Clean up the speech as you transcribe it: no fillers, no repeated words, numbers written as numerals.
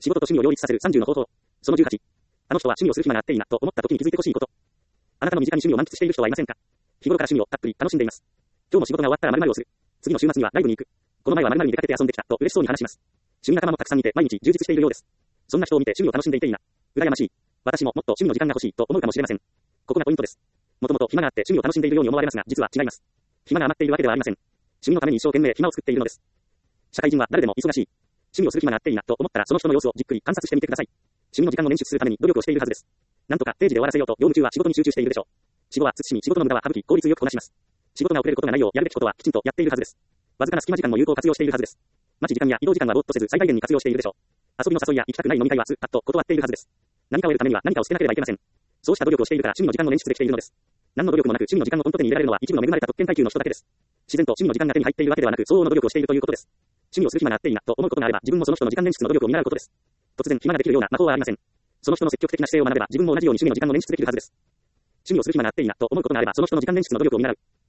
仕事と趣味を両立させる30の方法。その18。あの人は趣味をする暇があっていいなと思った時に気づいてほしいこと。あなたの身近に趣味を満喫している人はいませんか？日頃から趣味をたっぷり楽しんでいます。今日も仕事が終わったら〇〇をする。次の週末にはライブに行く。この前は〇〇に出かけて遊んできたと嬉しそうに話します。趣味仲間もたくさんいて毎日充実しているようです。そんな人を見て趣味を楽しんでいていいな。羨ましい。私ももっと趣味の時間が欲しいと思うかもしれません。ここがポイントです。もともと暇があって趣味を楽しんでいるように思われますが、実は違います。暇が余っているわけではありません。趣味のために一生懸命暇を作っているのです。社会人は誰でも忙しい。趣味をする暇があっていいなと思ったらその人の様子をじっくり観察してみてください。趣味の時間を捻出するために努力をしているはずです。なんとか定時で終わらせようと業務中は仕事に集中しているでしょう。仕事は慎み仕事の無駄は省き効率よくこなします。仕事が遅れることがないようやるべきことはきちんとやっているはずです。わずかな隙間時間も有効活用しているはずです。待ち時間や移動時間はぼーっとせず最大限に活用しているでしょう。遊びの誘いや行きたくない飲み会はスッパッと断っているはずです。何かを得るためには何かを捨てなければいけません。そうした努力をしているから趣味の時間の捻出できているのです。何の努力もなく趣味の時間をコント手に入れられるのは一部の恵まれた特権階級の人だけです。自然と趣味の時間が手に入っているわけではなく相応の努力をしているということです。趣味をする暇があっていいなと思うことがあれば自分もその人の時間捻出の努力を見習うことです。突然暇ができるような魔法はありません。その人の積極的な姿勢を学べば自分も同じように趣味の時間の捻出できるはずです。趣味をする暇があっていいなと思うことがあればその人の時間捻出の努力を見習う。